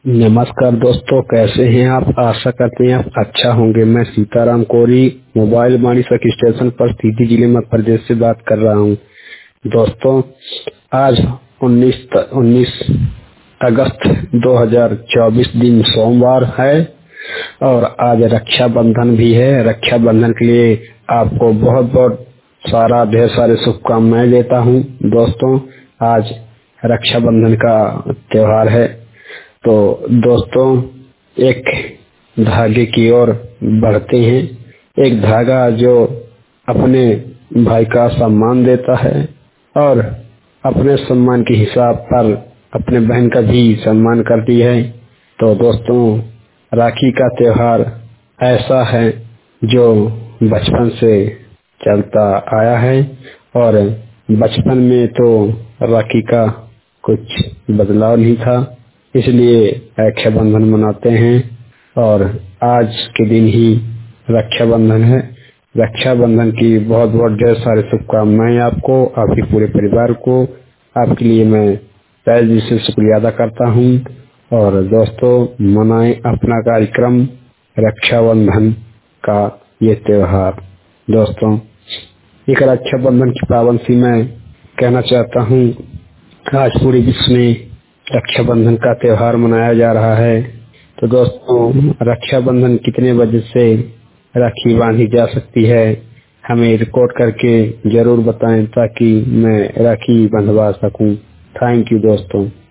नमस्कार दोस्तों, कैसे हैं आप। आशा करते हैं आप अच्छा होंगे। मैं सीताराम कोरी मोबाइल मानिसक स्टेशन पर सीधी जिले मध्य प्रदेश से बात कर रहा हूं। दोस्तों, आज 19 अगस्त 2024 दिन सोमवार है और आज रक्षाबंधन भी है। रक्षाबंधन के लिए आपको बहुत बहुत ढेर सारे शुभकामनाएं देता हूं। दोस्तों, आज रक्षाबंधन का त्योहार है। तो दोस्तों, एक धागे की ओर बढ़ते हैं। एक धागा जो अपने भाई का सम्मान देता है और अपने सम्मान के हिसाब पर अपने बहन का भी सम्मान करती है। तो दोस्तों, राखी का त्योहार ऐसा है जो बचपन से चलता आया है और बचपन में तो राखी का कुछ बदलाव नहीं था, इसलिए रक्षाबंधन मनाते हैं और आज के दिन ही रक्षाबंधन है। रक्षाबंधन की बहुत बहुत ढेर सारी शुभकामनाएं आपको, आपके पूरे परिवार को। आपके लिए मैं तहे दिल से शुक्रिया अदा करता हूं। और दोस्तों, मनाएं अपना कार्यक्रम रक्षाबंधन का ये त्योहार। दोस्तों, एक रक्षाबंधन की पाबंदी मैं कहना चाहता हूँ। आज पूरे विश्व में रक्षाबंधन का त्योहार मनाया जा रहा है। तो दोस्तों, रक्षाबंधन कितने बजे से राखी बांधी जा सकती है, हमें रिकॉर्ड करके जरूर बताएं ताकि मैं राखी बंधवा सकूं। थैंक यू दोस्तों।